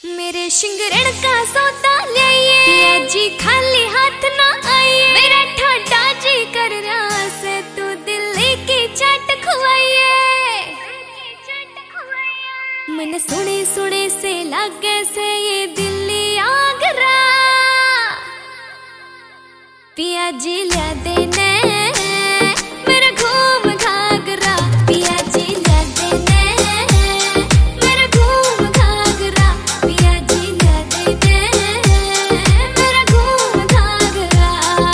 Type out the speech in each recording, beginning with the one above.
मेरे शिंगरण का सौदा लाइए पिया जी, खाली हाथ ना आइए। मेरा ठाडा जी कर रहा से तू दिल्ली की चाट खुआइए। मन सुने सुने से लागे से ये दिल्ली आगरा, पिया जी ला देने मेरा घूम घाघरा। पिया जी ला देने मेरा घूम घाघरा। पिया जी ला देने मेरा घूम घाघरा।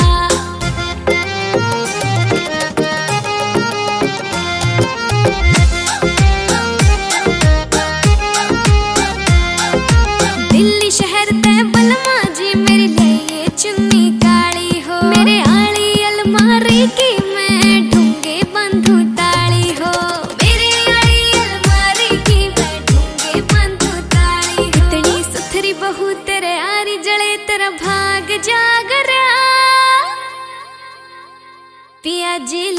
दिल्ली शहर ते बलमा जी मेरी लिए चुन्नी काली हो। मेरे आली अलमारी की मैं ढूंगे बंधु ताली हो। मेरे आली अलमारी की मैं ढूंगे बंधु ताली हो। इतनी सुथरी बहू तेरे आरी जले तेरा भाग जागरा, पिया जी